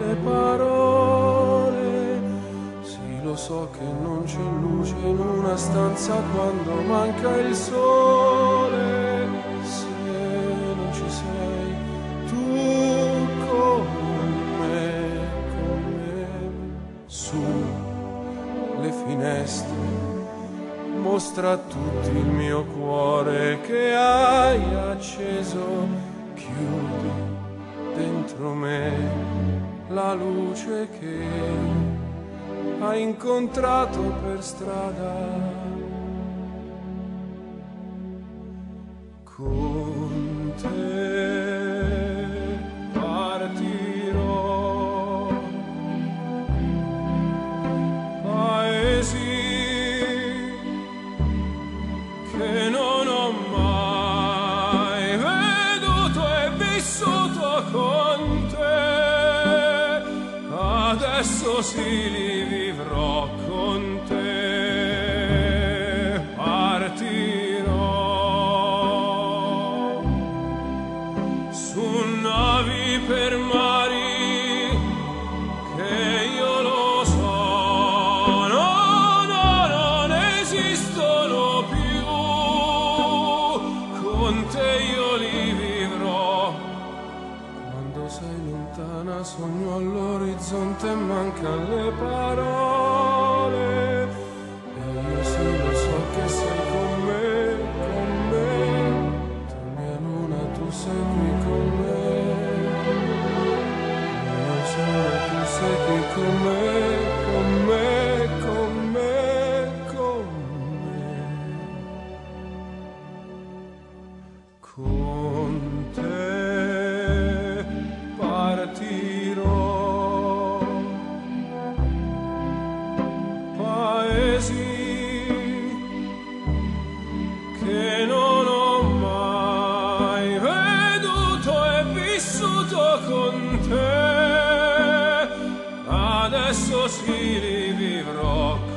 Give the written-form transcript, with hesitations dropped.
le parole. Sì, lo so che non c'è luce in una stanza quando manca il sole. Se non ci sei tu con me, su le finestre mostra a tutti il mio cuore che hai acceso. Chiudi dentro me la luce che hai incontrato per strada. Con te partirò, paesi che non ho mai veduto e vissuto con te, adesso sì li vivrò con te. Partirò su navi per mari che io lo so, non esistono più. Con te io li vivrò. Quando sei lontana sogno all'orizzonte e mancano le parole. E io sì lo so che sei con me, tu mia luna, tu sei qui con me. Io sono, tu sei qui con me, con me, con me, con me. Con te partirò, paesi che non ho mai veduto e vissuto con te, adesso sì li vivrò.